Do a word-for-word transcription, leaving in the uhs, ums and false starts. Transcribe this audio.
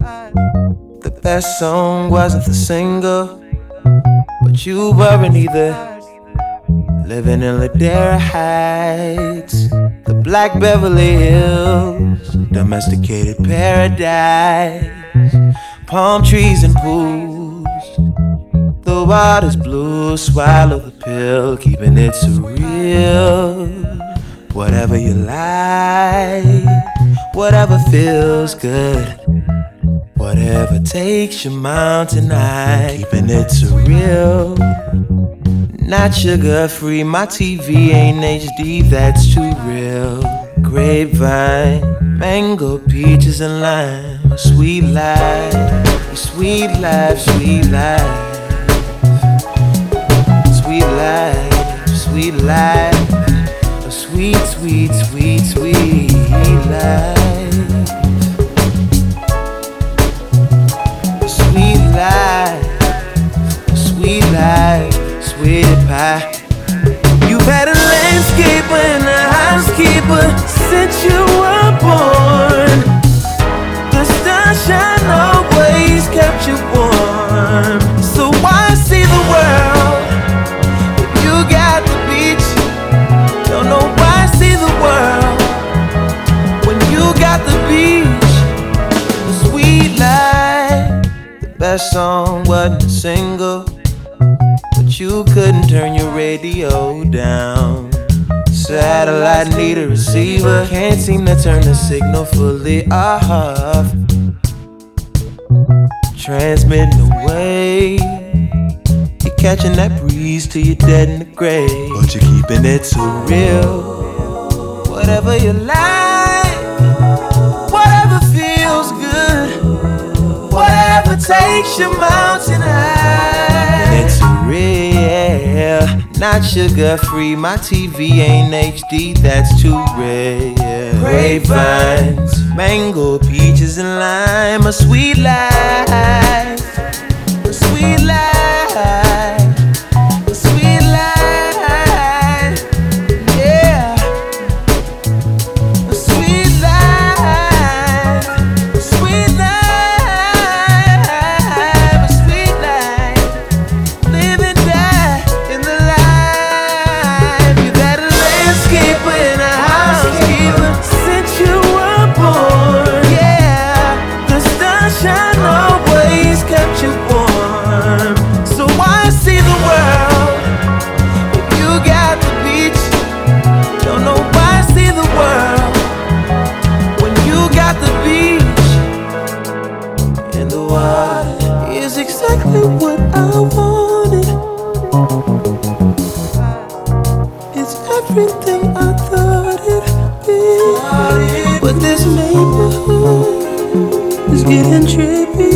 The best song wasn't the single, but you weren't either. Living in Ladera Heights, the Black Beverly Hills, domesticated paradise, palm trees and pools. The water's blue, swallow the pill, keeping it surreal. Whatever you like, whatever feels good, whatever takes your mountain high, keeping it surreal. Not sugar free, my T V ain't H D, that's too real. Grapevine, mango, peaches and lime, a sweet life, a sweet life, sweet life. Sweet life, sweet life, a sweet, sweet, sweet, sweet life. A sweet life, a sweet life. Sweet pie. You've had a landscaper and a housekeeper since you were born. The sunshine always kept you warm. So why see the world if you got the beach? Don't know why see the world when you got the beach. The sweet life. The best song wasn't a single, you couldn't turn your radio down. Satellite need a receiver, can't seem to turn the signal fully off. Transmitting away, you're catching that breeze till you're dead in the grave, but you're keeping it so real. Whatever you like, whatever feels good, whatever takes your mountain high, and it's real. Not sugar free, my T V ain't H D, that's too rare. Grapevines, mango, peaches and lime, a sweet life, a sweet life, a sweet life, yeah. A sweet life, a sweet life, a sweet life. Live and die in the life. You've had a landscaper and a housekeeper since you were born. Yeah, the sunshine always kept you warm. So why see the world if you got the beach? Don't know why see the world when you got the beach. And the water is exactly what I wanted. It's everything I thought it'd be. But this neighborhood is getting trippy.